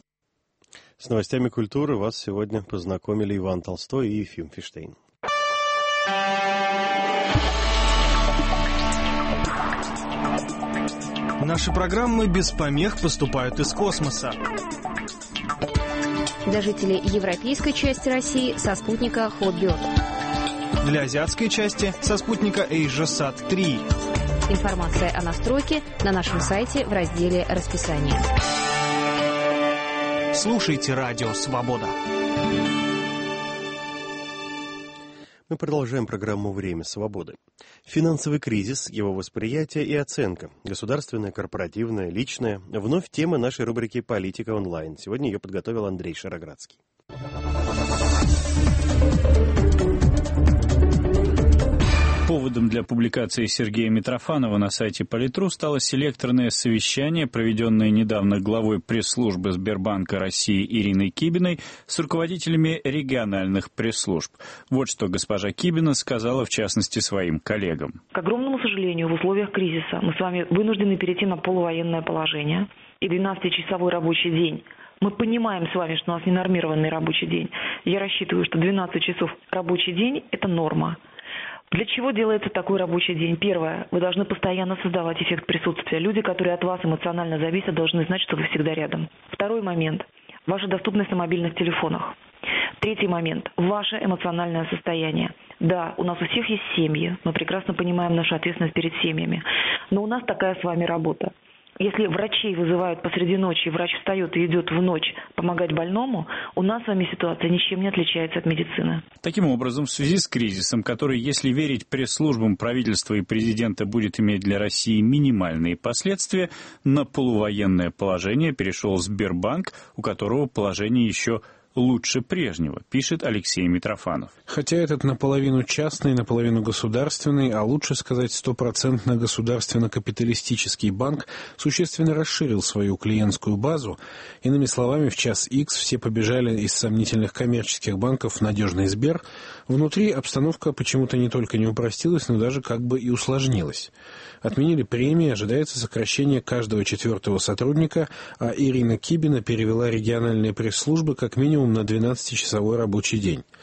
С новостями культуры вас сегодня познакомили Иван Толстой и Ефим Фиштейн. Наши программы без помех поступают из космоса. Для жителей европейской части России со спутника Hotbird. Для азиатской части со спутника AsiaSat три. Информация о настройке на нашем сайте в разделе «Расписание». Слушайте «Радио Свобода». Мы продолжаем программу «Время свободы». Финансовый кризис, его восприятие и оценка. Государственная, корпоративная, личная. Вновь тема нашей рубрики «Политика онлайн». Сегодня ее подготовил Андрей Шароградский. Поводом для публикации Сергея Митрофанова на сайте Политру стало селекторное совещание, проведенное недавно главой пресс-службы Сбербанка России Ириной Кибиной с руководителями региональных пресс-служб. Вот что госпожа Кибина сказала, в частности, своим коллегам. К огромному сожалению, в условиях кризиса мы с вами вынуждены перейти на полувоенное положение и двенадцатичасовой рабочий день. Мы понимаем с вами, что у нас ненормированный рабочий день. Я рассчитываю, что двенадцать часов рабочий день – это норма. Для чего делается такой рабочий день? Первое. Вы должны постоянно создавать эффект присутствия. Люди, которые от вас эмоционально зависят, должны знать, что вы всегда рядом. Второй момент. Ваша доступность на мобильных телефонах. Третий момент. Ваше эмоциональное состояние. Да, у нас у всех есть семьи. Мы прекрасно понимаем нашу ответственность перед семьями. Но у нас такая с вами работа. Если врачей вызывают посреди ночи, врач встает и идет в ночь помогать больному, у нас с вами ситуация ничем не отличается от медицины. Таким образом, в связи с кризисом, который, если верить пресс-службам правительства и президента, будет иметь для России минимальные последствия, на полувоенное положение перешел Сбербанк, у которого положение еще лучше прежнего, пишет Алексей Митрофанов. Хотя этот наполовину частный, наполовину государственный, а лучше сказать стопроцентно государственно-капиталистический банк существенно расширил свою клиентскую базу. Иными словами, в час икс все побежали из сомнительных коммерческих банков в надежный Сбер. Внутри обстановка почему-то не только не упростилась, но даже как бы и усложнилась. Отменили премии, ожидается сокращение каждого четвертого сотрудника, а Ирина Кибина перевела региональные пресс-службы как минимум на двенадцатичасовой рабочий день.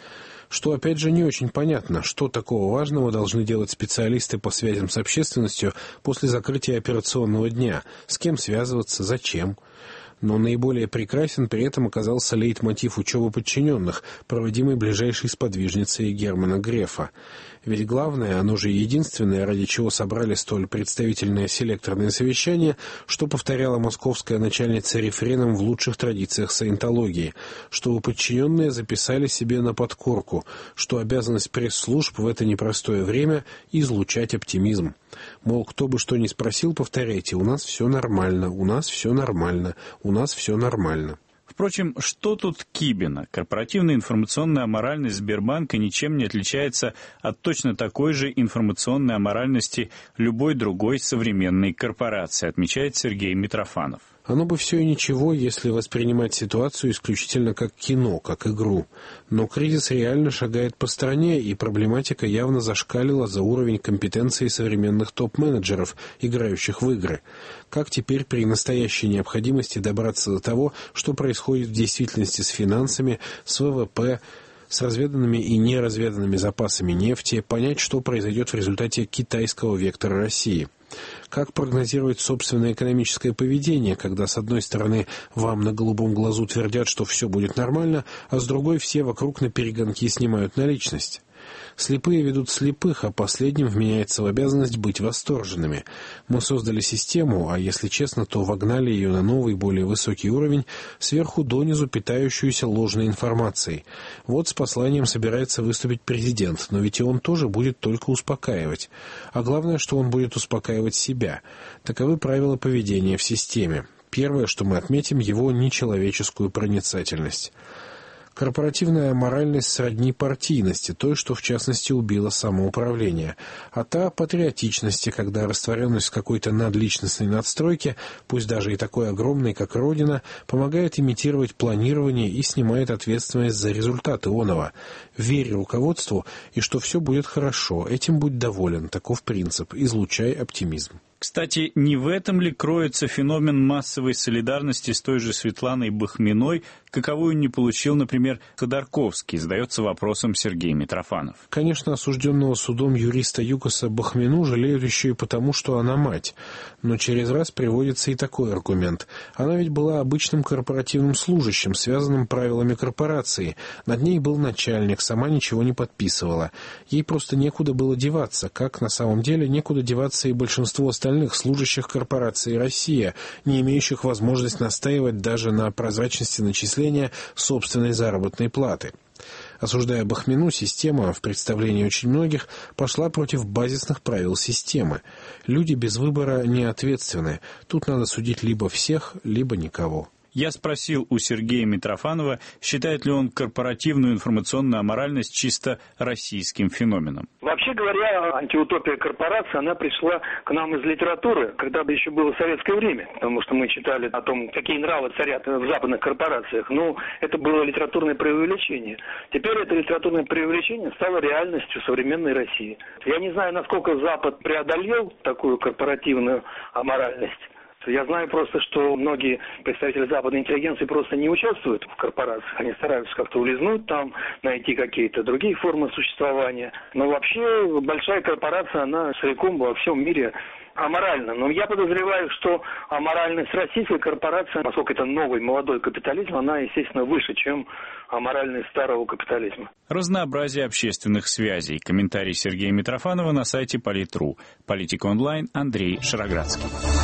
что, опять же, не очень понятно, что такого важного должны делать специалисты по связям с общественностью после закрытия операционного дня, с кем связываться, зачем. Но наиболее прекрасен при этом оказался лейтмотив учебы подчиненных, проводимый ближайшей сподвижницей Германа Грефа. Ведь главное, оно же единственное, ради чего собрали столь представительное селекторное совещание, что повторяла московская начальница рефреном в лучших традициях саентологии, что подчиненные записали себе на подкорку, что обязанность пресс-служб в это непростое время излучать оптимизм. Мол, кто бы что ни спросил, повторяйте: у нас все нормально, у нас все нормально, у нас все нормально. Впрочем, что тут Кибина? Корпоративная информационная аморальность Сбербанка ничем не отличается от точно такой же информационной аморальности любой другой современной корпорации, отмечает Сергей Митрофанов. Оно бы все и ничего, если воспринимать ситуацию исключительно как кино, как игру. Но кризис реально шагает по стране, и проблематика явно зашкалила за уровень компетенции современных топ-менеджеров, играющих в игры. Как теперь при настоящей необходимости добраться до того, что происходит в действительности с финансами, с ВВП, с разведанными и неразведанными запасами нефти, понять, что произойдет в результате китайского вектора России? Как прогнозировать собственное экономическое поведение, когда с одной стороны вам на голубом глазу твердят, что все будет нормально, а с другой все вокруг на перегонки снимают наличность? Слепые ведут слепых, а последним вменяется в обязанность быть восторженными. Мы создали систему, а если честно, то вогнали ее на новый, более высокий уровень, сверху донизу питающуюся ложной информацией. Вот с посланием собирается выступить президент, но ведь и он тоже будет только успокаивать. А главное, что он будет успокаивать себя. Таковы правила поведения в системе. Первое, что мы отметим, его нечеловеческую проницательность. Корпоративная аморальность сродни партийности, той, что в частности убила самоуправление, а та патриотичности, когда растворенность в какой-то надличностной надстройке, пусть даже и такой огромной, как Родина, помогает имитировать планирование и снимает ответственность за результаты оного. Верь руководству, и что все будет хорошо, этим будь доволен, таков принцип, излучай оптимизм. Кстати, не в этом ли кроется феномен массовой солидарности с той же Светланой Бахминой, каковую не получил, например, Ходорковский, задается вопросом Сергей Митрофанов. Конечно, осужденного судом юриста ЮКОСа Бахмину жалеют еще и потому, что она мать. Но через раз приводится и такой аргумент. Она ведь была обычным корпоративным служащим, связанным правилами корпорации. Над ней был начальник, сама ничего не подписывала. Ей просто некуда было деваться, как на самом деле некуда деваться и большинству остальных остальных служащих корпорации «Россия», не имеющих возможность настаивать даже на прозрачности начисления собственной заработной платы. Осуждая Бахмину, система, в представлении очень многих, пошла против базисных правил системы. Люди без выбора не ответственны. Тут надо судить либо всех, либо никого. Я спросил у Сергея Митрофанова, считает ли он корпоративную информационную аморальность чисто российским феноменом. Вообще говоря, антиутопия корпорации, она пришла к нам из литературы, когда бы еще было советское время, потому что мы читали о том, какие нравы царят в западных корпорациях. Но это было литературное преувеличение. Теперь это литературное преувеличение стало реальностью современной России. Я не знаю, насколько Запад преодолел такую корпоративную аморальность. Я знаю просто, что многие представители западной интеллигенции просто не участвуют в корпорациях. Они стараются как-то улизнуть там, найти какие-то другие формы существования. Но вообще большая корпорация, она целиком во всем мире аморальна. Но я подозреваю, что аморальность российской корпорации, поскольку это новый молодой капитализм, она, естественно, выше, чем аморальность старого капитализма. Разнообразие общественных связей. Комментарий Сергея Митрофанова на сайте Политру. Политика онлайн. Андрей Шароградский.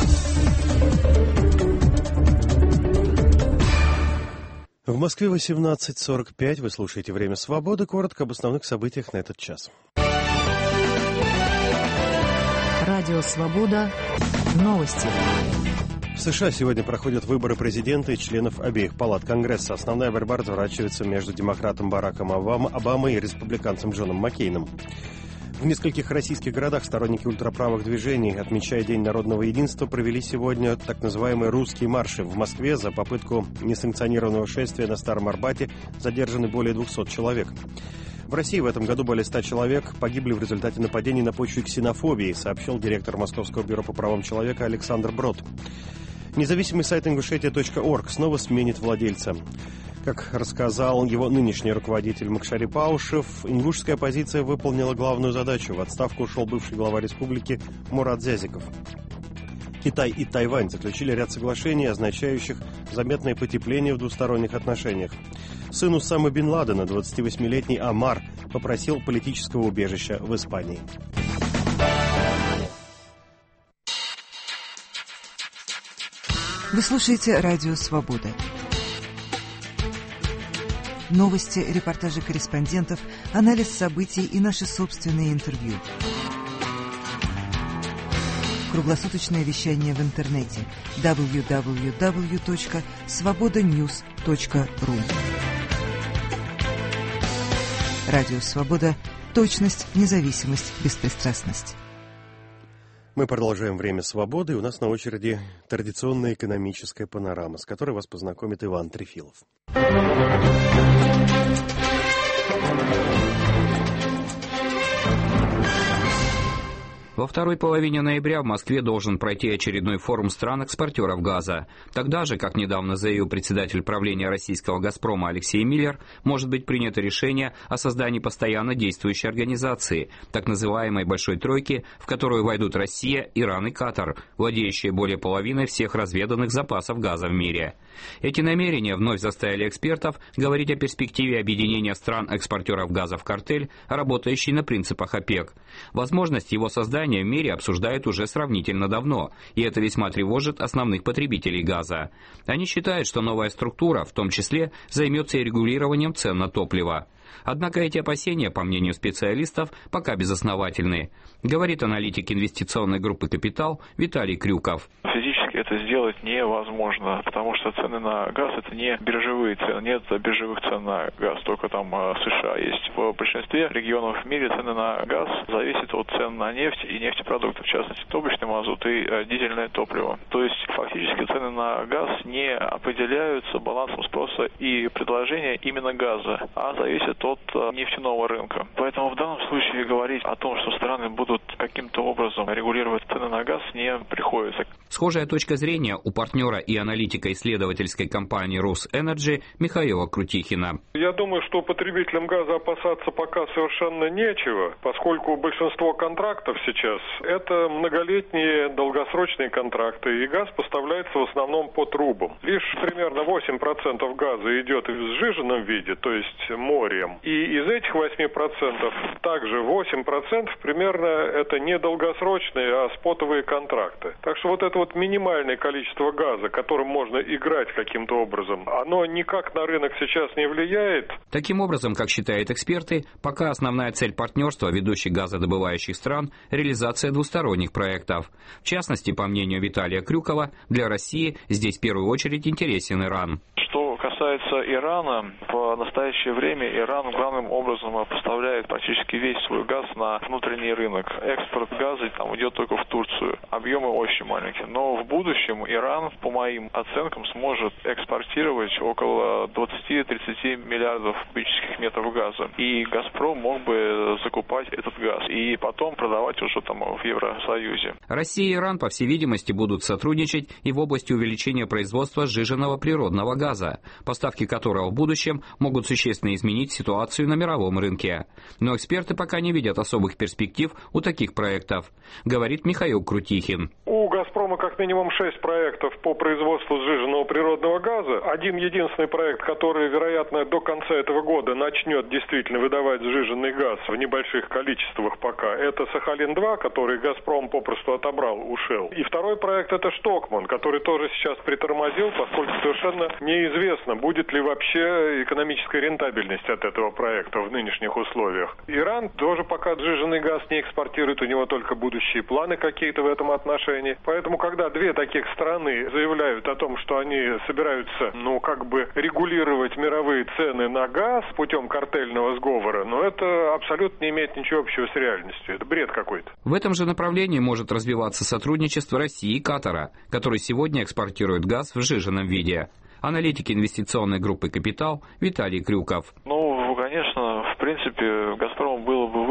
В Москве восемнадцать сорок пять. Вы слушаете «Время свободы». Коротко об основных событиях на этот час. Радио «Свобода». Новости. В США сегодня проходят выборы президента и членов обеих палат Конгресса. Основная борьба разворачивается между демократом Бараком Обамой и республиканцем Джоном Маккейном. В нескольких российских городах сторонники ультраправых движений, отмечая День народного единства, провели сегодня так называемые «русские марши». В Москве за попытку несанкционированного шествия на Старом Арбате задержаны более двухсот человек. В России в этом году более ста человек погибли в результате нападений на почве ксенофобии, сообщил директор Московского бюро по правам человека Александр Брод. Независимый сайт ингушетия точка орг снова сменит владельца. Как рассказал его нынешний руководитель Макшари Паушев, ингушская оппозиция выполнила главную задачу. В отставку ушел бывший глава республики Мурат Зязиков. Китай и Тайвань заключили ряд соглашений, означающих заметное потепление в двусторонних отношениях. Сын Усамы бен Ладена, двадцативосьмилетний Амар, попросил политического убежища в Испании. Вы слушаете «Радио Свобода». Новости, репортажи корреспондентов, анализ событий и наши собственные интервью. Круглосуточное вещание в интернете дабл ю дабл ю дабл ю точка свобода ньюс точка ру. Радио Свобода. Точность, независимость, беспристрастность. Мы продолжаем «Время свободы», и у нас на очереди традиционная экономическая панорама, с которой вас познакомит Иван Трефилов. Во второй половине ноября в Москве должен пройти очередной форум стран-экспортеров газа. Тогда же, как недавно заявил председатель правления российского «Газпрома» Алексей Миллер, может быть принято решение о создании постоянно действующей организации, так называемой «Большой тройки», в которую войдут Россия, Иран и Катар, владеющие более половиной всех разведанных запасов газа в мире. Эти намерения вновь заставили экспертов говорить о перспективе объединения стран-экспортеров газа в картель, работающий на принципах ОПЕК. Возможность его создания в мире обсуждают уже сравнительно давно, и это весьма тревожит основных потребителей газа. Они считают, что новая структура, в том числе, займется и регулированием цен на топливо. Однако эти опасения, по мнению специалистов, пока безосновательны, говорит аналитик инвестиционной группы «Капитал» Виталий Крюков. Физически это сделать невозможно, потому что цены на газ – это не биржевые цены, нет биржевых цен на газ, только там США есть. В большинстве регионов в мире цены на газ зависят от цен на нефть и нефтепродукты, в частности, топочный мазут и дизельное топливо. То есть фактически цены на газ не определяются балансом спроса и предложения именно газа, а зависят от нефтяного рынка. Поэтому в данном случае говорить о том, что страны будут каким-то образом регулировать цены на газ, не приходится. Схожая точка зрения у партнера и аналитика исследовательской компании «Росэнерджи» Михаила Крутихина. Я думаю, что потребителям газа опасаться пока совершенно нечего, поскольку большинство контрактов сейчас – это многолетние долгосрочные контракты, и газ поставляется в основном по трубам. Лишь примерно восемь процентов газа идет в сжиженном виде, то есть морем. И из этих восьми процентов также восемь процентов примерно это не долгосрочные, а спотовые контракты. Так что вот это вот минимальное количество газа, которым можно играть каким-то образом, оно никак на рынок сейчас не влияет. Таким образом, как считают эксперты, пока основная цель партнерства ведущих газодобывающих стран – реализация двусторонних проектов. В частности, по мнению Виталия Крюкова, для России здесь в первую очередь интересен Иран. Что касается Ирана, в настоящее время Иран главным образом поставляет практически весь свой газ на внутренний рынок. Экспорт газа там идет только в Турцию. Объемы очень маленькие. Но в будущем Иран, по моим оценкам, сможет экспортировать около двадцать-тридцать миллиардов кубических метров газа. И «Газпром» мог бы закупать этот газ и потом продавать уже там в Евросоюзе. Россия и Иран, по всей видимости, будут сотрудничать и в области увеличения производства сжиженного природного газа, поставки которого в будущем могут существенно изменить ситуацию на мировом рынке. Но эксперты пока не видят особых перспектив у таких проектов, говорит Михаил Крутихин. У «Газпрома» как минимум шесть проектов по производству сжиженного природного газа. Один единственный проект, который, вероятно, до конца этого года начнет действительно выдавать сжиженный газ в небольших количествах пока, это «Сахалин-два», который «Газпром» попросту отобрал, ушел. И второй проект – это «Штокман», который тоже сейчас притормозил, поскольку совершенно неизвестно, будет ли вообще экономическая рентабельность от этого проекта в нынешних условиях. Иран тоже пока сжиженный газ не экспортирует, у него только будущие планы какие-то в этом отношении. Поэтому, когда две таких страны заявляют о том, что они собираются, ну, как бы регулировать мировые цены на газ путем картельного сговора, ну, это абсолютно не имеет ничего общего с реальностью. Это бред какой-то. В этом же направлении может развиваться сотрудничество России и Катара, который сегодня экспортирует газ в сжиженном виде. Аналитик инвестиционной группы «Капитал» Виталий Крюков. Ну, конечно, в принципе, «Газпрому» было бы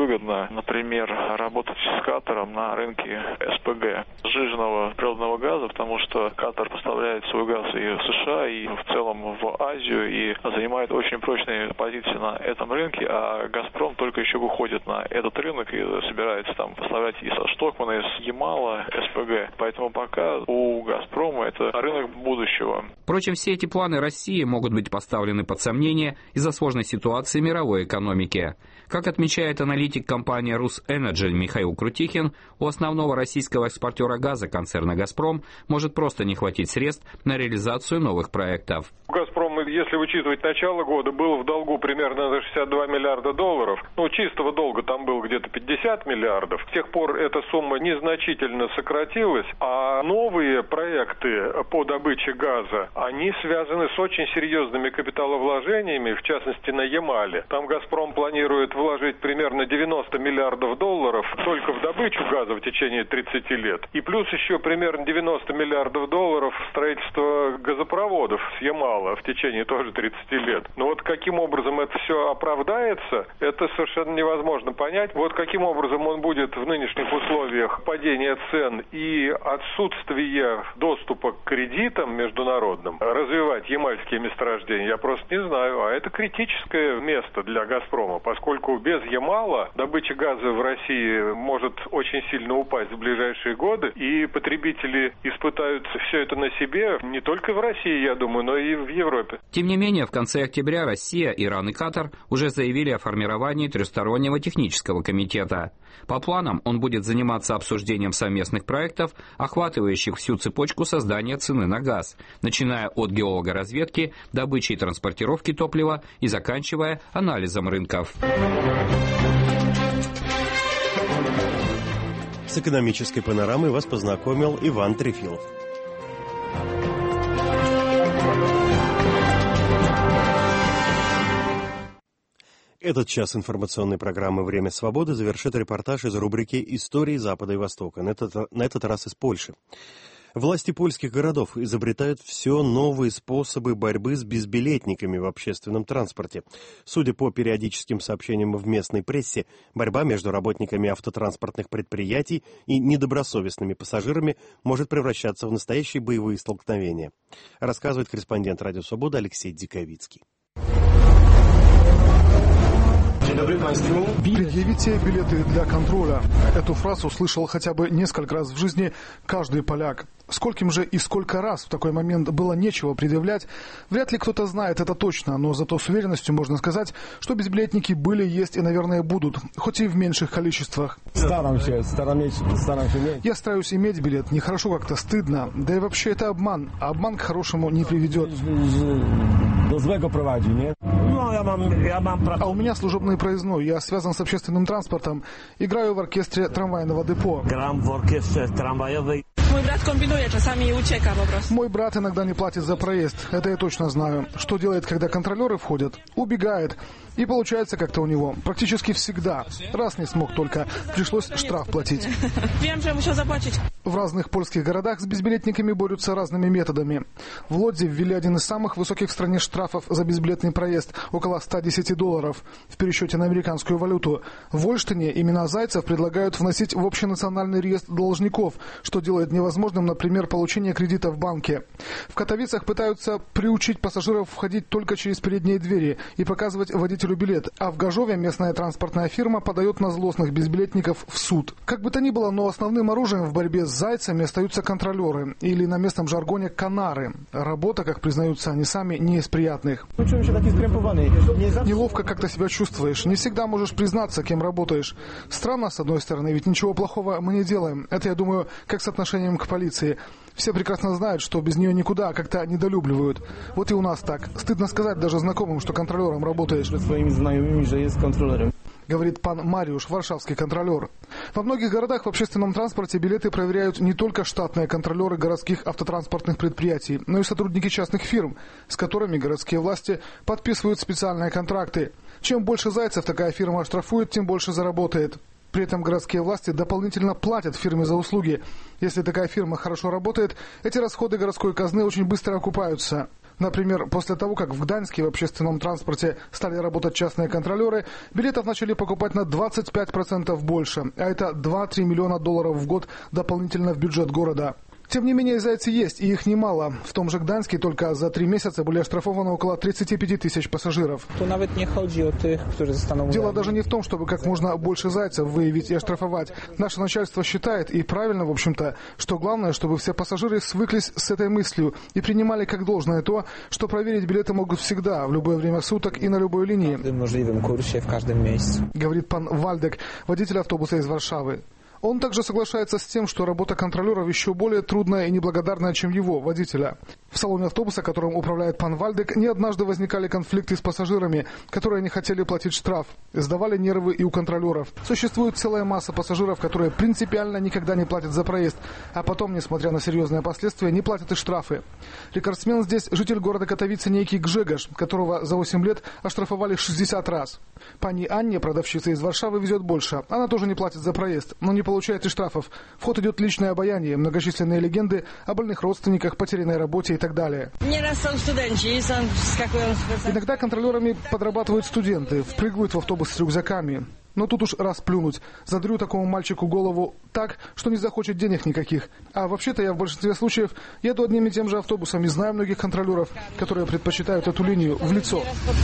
выгодно, например, работать с Катаром на рынке эс пэ гэ, сжиженного природного газа, потому что Катар поставляет свой газ и в США, и в целом в Азию, и занимает очень прочные позиции на этом рынке, а «Газпром» только еще выходит на этот рынок и собирается там поставлять и со Штокмана, и с Ямала эс пэ гэ. Поэтому пока у «Газпрома» это рынок будущего. Впрочем, все эти планы России могут быть поставлены под сомнение из-за сложной ситуации мировой экономики. Как отмечает аналитик компании «Русэнерджи» Михаил Крутихин, у основного российского экспортера газа концерна «Газпром» может просто не хватить средств на реализацию новых проектов. «Газпром», если учитывать начало года, был в долгу примерно на шестьдесят два миллиарда долларов. Ну, чистого долга там было где-то пятьдесят миллиардов. С тех пор эта сумма незначительно сократилась, а новые проекты по добыче газа, они связаны с очень серьезными капиталовложениями, в частности на Ямале. Там «Газпром» планирует вложить примерно девяносто миллиардов долларов только в добычу газа в течение тридцати лет. И плюс еще примерно девяносто миллиардов долларов в строительство газопроводов с Ямала в течение тоже тридцати лет. Но вот каким образом это все оправдается, это совершенно невозможно понять. Вот каким образом он будет в нынешних условиях падения цен и отсутствия доступа к кредитам международным развивать ямальские месторождения, я просто не знаю. А это критическое место для «Газпрома», поскольку без Ямала добыча газа в России может очень сильно упасть в ближайшие годы, и потребители испытают все это на себе не только в России, я думаю, но и в Европе. Тем не менее, в конце октября Россия, Иран и Катар уже заявили о формировании трехстороннего технического комитета. По планам он будет заниматься обсуждением совместных проектов, охватывающих всю цепочку создания цены на газ, начиная от геологоразведки, добычи и транспортировки топлива и заканчивая анализом рынков. С экономической панорамой вас познакомил Иван Трефилов. Этот час информационной программы «Время свободы» завершит репортаж из рубрики «Истории Запада и Востока», на этот, на этот раз из Польши. Власти польских городов изобретают все новые способы борьбы с безбилетниками в общественном транспорте. Судя по периодическим сообщениям в местной прессе, борьба между работниками автотранспортных предприятий и недобросовестными пассажирами может превращаться в настоящие боевые столкновения. Рассказывает корреспондент «Радио Свобода» Алексей Диковицкий. Предъявите билеты для контроля. Эту фразу слышал хотя бы несколько раз в жизни каждый поляк. Скольким же и сколько раз в такой момент было нечего предъявлять, вряд ли кто-то знает это точно, но зато с уверенностью можно сказать, что безбилетники были, есть и, наверное, будут, хоть и в меньших количествах. Я стараюсь иметь билет, нехорошо как-то, стыдно, да и вообще это обман, а обман к хорошему не приведет. А у меня служебный проездной, я связан с общественным транспортом, играю в оркестре трамвайного депо. Мой брат комбинует, часами утека вопрос. Мой брат иногда не платит за проезд, это я точно знаю. Что делает, когда контролеры входят? Убегает. И получается как-то у него. Практически всегда. Раз не смог только. Пришлось штраф платить. Wiem, że musiał zaплатить. В разных польских городах с безбилетниками борются разными методами. В Лодзе ввели один из самых высоких в стране штрафов за безбилетный проезд. Около ста десяти долларов. В пересчете на американскую валюту. В Ольштине имена зайцев предлагают вносить в общенациональный реестр должников, что делает невозможным, например, получение кредита в банке. В Катовицах пытаются приучить пассажиров входить только через передние двери и показывать водителю билет, а в Гажове местная транспортная фирма подает на злостных безбилетников в суд. Как бы то ни было, но основным оружием в борьбе с зайцами остаются контролеры, или на местном жаргоне канары. Работа, как признаются они сами, не из приятных. Неловко как-то себя чувствуешь, не всегда можешь признаться, кем работаешь. Странно, с одной стороны, ведь ничего плохого мы не делаем. Это, я думаю, как с отношением к полиции. Все прекрасно знают, что без нее никуда, как-то недолюбливают. Вот и у нас так. Стыдно сказать даже знакомым, что контролером работаешь. Говорит пан Мариуш, варшавский контролер. Во многих городах в общественном транспорте билеты проверяют не только штатные контролеры городских автотранспортных предприятий, но и сотрудники частных фирм, с которыми городские власти подписывают специальные контракты. Чем больше зайцев такая фирма оштрафует, тем больше заработает. При этом городские власти дополнительно платят фирме за услуги. Если такая фирма хорошо работает, эти расходы городской казны очень быстро окупаются. Например, после того, как в Гданьске в общественном транспорте стали работать частные контролеры, билетов начали покупать на двадцать пять процентов больше, а это два-три миллиона долларов в год дополнительно в бюджет города. Тем не менее, зайцы есть, и их немало. В том же Гданьске только за три месяца были оштрафованы около тридцать пять тысяч пассажиров. Дело даже не в том, чтобы как можно больше зайцев выявить и оштрафовать. Наше начальство считает, и правильно, в общем-то, что главное, чтобы все пассажиры свыклись с этой мыслью и принимали как должное то, что проверить билеты могут всегда, в любое время суток и на любой линии. Говорит пан Вальдек, водитель автобуса из Варшавы. Он также соглашается с тем, что работа контролеров еще более трудная и неблагодарная, чем его, водителя. В салоне автобуса, которым управляет пан Вальдек, не однажды возникали конфликты с пассажирами, которые не хотели платить штраф. Сдавали нервы и у контролеров. Существует целая масса пассажиров, которые принципиально никогда не платят за проезд, а потом, несмотря на серьезные последствия, не платят и штрафы. Рекордсмен здесь житель города Катовице некий Гжегош, которого за восемь лет оштрафовали шестьдесят раз. Пани Анне, продавщица из Варшавы, везет больше. Она тоже не платит за проезд, но не получает и штрафов. В ход идет личное обаяние, многочисленные легенды о больных родственниках, потерянной работе и так далее. Иногда контролерами подрабатывают студенты, впрыгивают в автобус с рюкзаками. Но тут уж раз плюнуть. Задрю такому мальчику голову так, что не захочет денег никаких. А вообще-то я в большинстве случаев еду одним и тем же автобусом и знаю многих контролеров, которые предпочитают эту линию в лицо.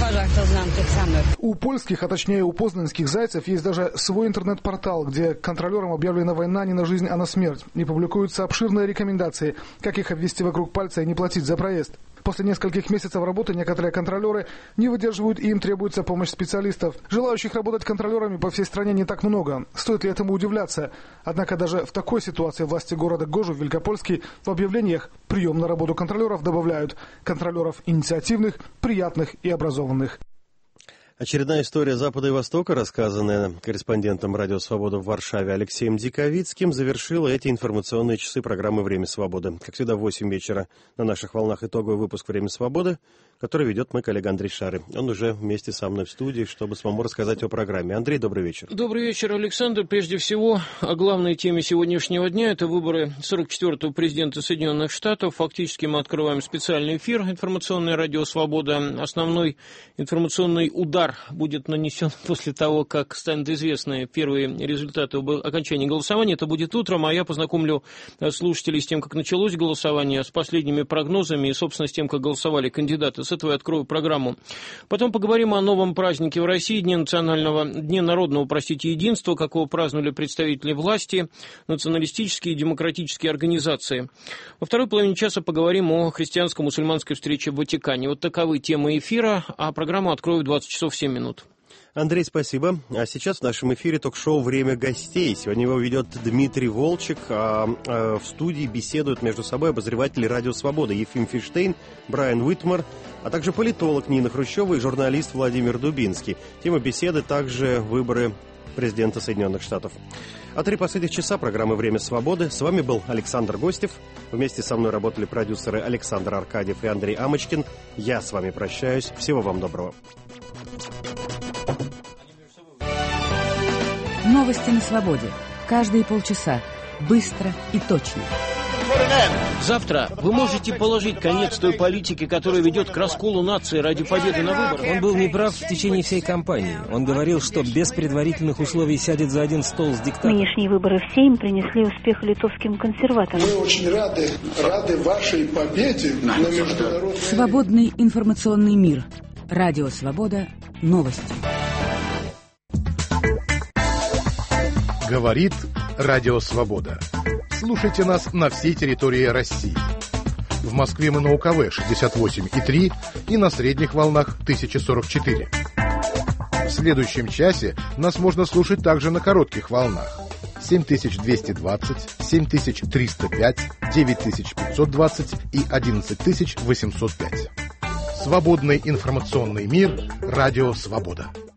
У польских, а точнее у познанских зайцев есть даже свой интернет-портал, где контролерам объявлена война не на жизнь, а на смерть. И публикуются обширные рекомендации, как их обвести вокруг пальца и не платить за проезд. После нескольких месяцев работы некоторые контролеры не выдерживают, и им требуется помощь специалистов. Желающих работать контролерами по всей стране не так много. Стоит ли этому удивляться? Однако даже в такой ситуации власти города Гожу, Великопольский, в объявлениях прием на работу контролеров добавляют контролеров инициативных, приятных и образованных. Очередная история Запада и Востока, рассказанная корреспондентом «Радио Свобода» в Варшаве Алексеем Диковицким, завершила эти информационные часы программы «Время свободы». Как всегда, в восемь вечера на наших волнах итоговый выпуск «Время свободы», который ведет мой коллега Андрей Шары. Он уже вместе со мной в студии, чтобы самому рассказать о программе. Андрей, добрый вечер. Добрый вечер, Александр. Прежде всего, о главной теме сегодняшнего дня – это выборы сорок четвёртого президента Соединенных Штатов. Фактически мы открываем специальный эфир «Информационное радио Свобода». Основной информационный удар будет нанесен после того, как станут известны первые результаты окончания голосования. Это будет утром, а я познакомлю слушателей с тем, как началось голосование, с последними прогнозами и, собственно, с тем, как голосовали кандидаты. С этого я открою программу. Потом поговорим о новом празднике в России, Дне национального, Дне народного, простите, единства, как его праздновали представители власти, националистические и демократические организации. Во второй половине часа поговорим о христианско-мусульманской встрече в Ватикане. Вот таковы темы эфира, а программу открою в двадцать часов семь минут. Андрей, спасибо. А сейчас в нашем эфире ток-шоу «Время гостей». Сегодня его ведет Дмитрий Волчек, а, а в студии беседуют между собой обозреватели «Радио Свобода» Ефим Фиштейн, Брайан Уитмар, а также политолог Нина Хрущева и журналист Владимир Дубинский. Тема беседы также выборы президента Соединенных Штатов. А три последних часа программы «Время свободы». С вами был Александр Гостев. Вместе со мной работали продюсеры Александр Аркадьев и Андрей Амочкин. Я с вами прощаюсь. Всего вам доброго. Новости на свободе. Каждые полчаса. Быстро и точно. Завтра вы можете положить конец той политике, которая ведет к расколу нации ради победы на выборах. Он был неправ в течение всей кампании. Он говорил, что без предварительных условий сядет за один стол с диктатором. Нынешние выборы в Сейм принесли успех литовским консерваторам. Мы очень рады, рады вашей победе на международной... Свободный информационный мир. Радио Свобода. Новости. Говорит Радио Свобода. Слушайте нас на всей территории России. В Москве мы на УКВ шестьдесят восемь и три и на средних волнах тысяча сорок четыре. В следующем часе нас можно слушать также на коротких волнах. семь тысяч двести двадцать, семь тысяч триста пять, девять тысяч пятьсот двадцать и одиннадцать тысяч восемьсот пять. Свободный информационный мир. Радио Свобода.